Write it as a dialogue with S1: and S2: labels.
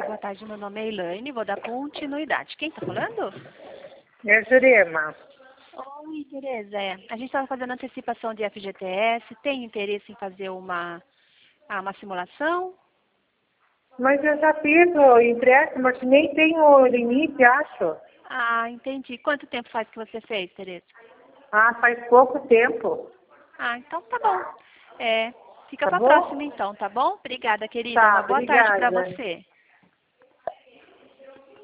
S1: Boa tarde, meu nome é Elaine, vou dar continuidade. Quem está falando?
S2: É Jurema.
S1: Oi, Tereza. A gente estava fazendo antecipação de FGTS. Tem interesse em fazer uma simulação?
S2: Mas eu já fiz o empréstimo, mas nem tem o limite, acho.
S1: Ah, entendi. Quanto tempo faz que você fez, Tereza?
S2: Ah, faz pouco tempo.
S1: Ah, então tá bom. Fica
S2: Tá
S1: para a
S2: bom?
S1: próxima então, tá bom? Obrigada, querida.
S2: Tá,
S1: Uma boa tarde para
S2: obrigada.
S1: você.